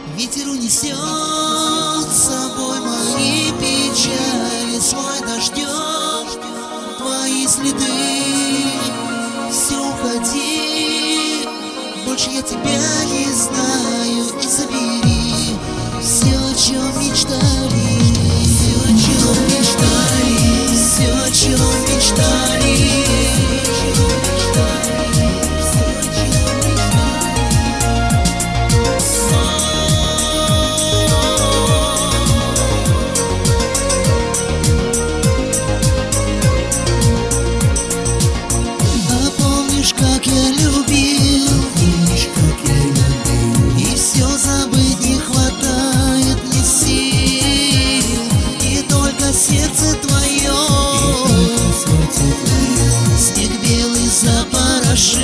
Ветер унесет с собой мои печали, свой дождем твои следы. Все, уходи, больше я тебя не знаю, и забери все, о чем мечтали, все, о чем мечтали, все, о чем мечтали. Как я любил, помнишь, как я любил, и все забыть не хватает мне сил, и только сердце твое, снег белый запорошил.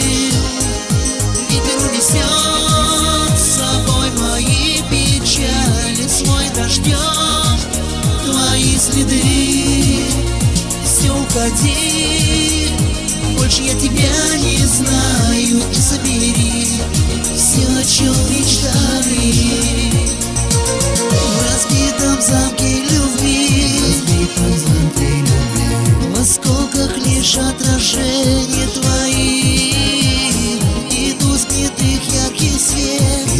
Ветер унесет с собой мои печали, свой дождем твои следы. Все, уходи, больше я тебя не знаю, и забери все, о чем мечтали. В разбитом замке любви, в осколках лишь отражения твои, и тускнет их яркий свет,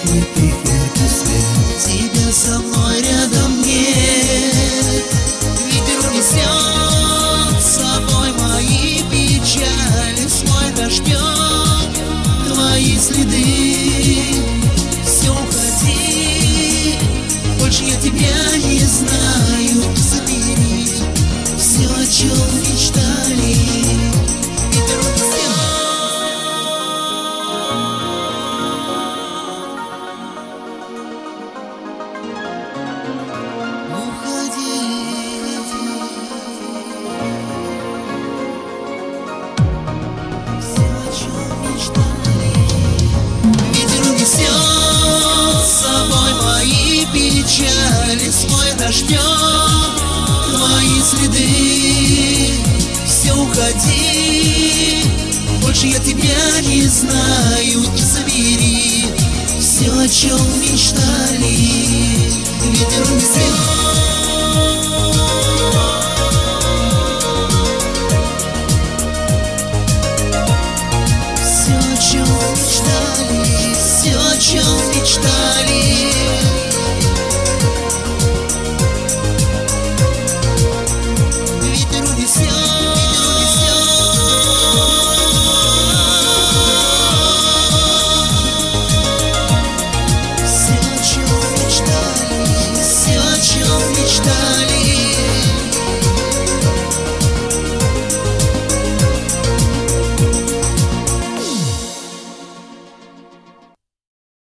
тебя со мной рядом нет. Ветер унесет с собой мои печали, свой дождем твои следы. Все, уходи, больше я тебя не знаю, забери все, о чем мечтали. Ветер унесет. Уходи, ветер унесет с собой мои печали, свой дождем твои следы. Все, уходи, больше я тебя не знаю, и забери все, о чем мечтали.